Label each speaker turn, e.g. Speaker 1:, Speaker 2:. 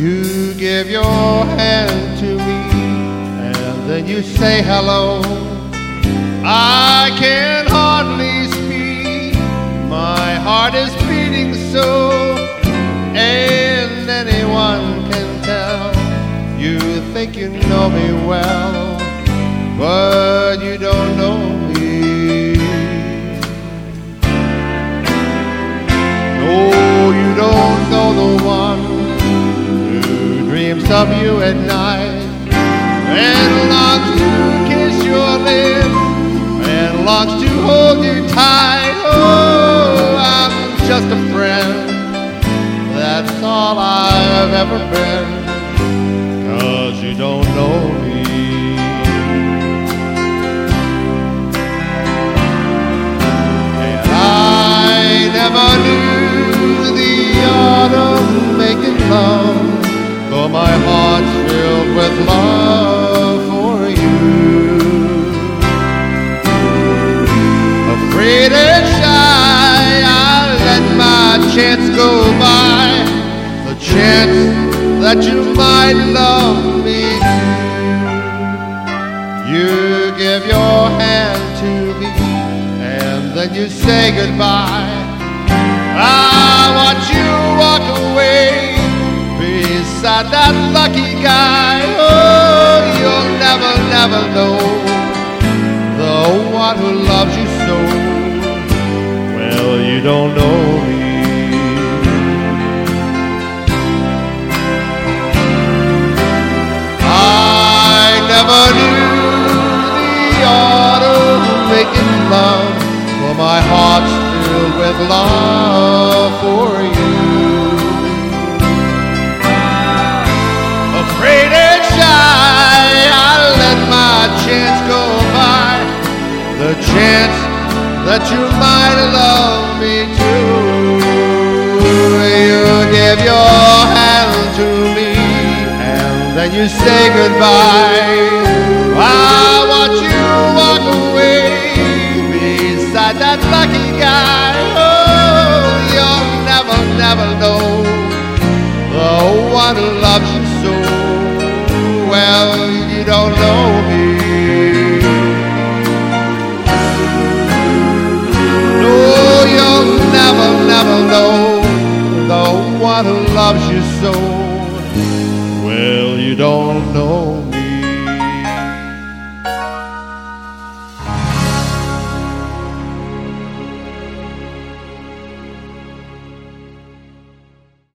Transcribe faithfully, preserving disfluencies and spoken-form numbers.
Speaker 1: You give your hand to me, and then you say hello. I can hardly speak, my heart is beating so, and anyone can tell. You think you know me well, but you don't know me. No, you don't know the one who dreams of you at night and longs to kiss your lips and longs to hold you tight. Oh, I'm just a friend, that's all I've ever been, 'cause you don't know me. And I never knew the art of making love, though my heart's filled with love for you. Afraid and shy, I let my chance go by, the chance that you might love me. You give your hand to me, and then you say goodbye. I watch you walk away beside that lucky guy. Oh, you'll never, never know the one who loves you so. Well, you don't know me. I never knew the art of making love, for my heart's filled with love for you. Afraid and shy, I let my chance go by, the chance that you might love me too. You give your hand to me, and then you say goodbye. I watch you walk away beside that lucky guy. Oh, you'll never, never know the one who loves you so. Well, you don't know me.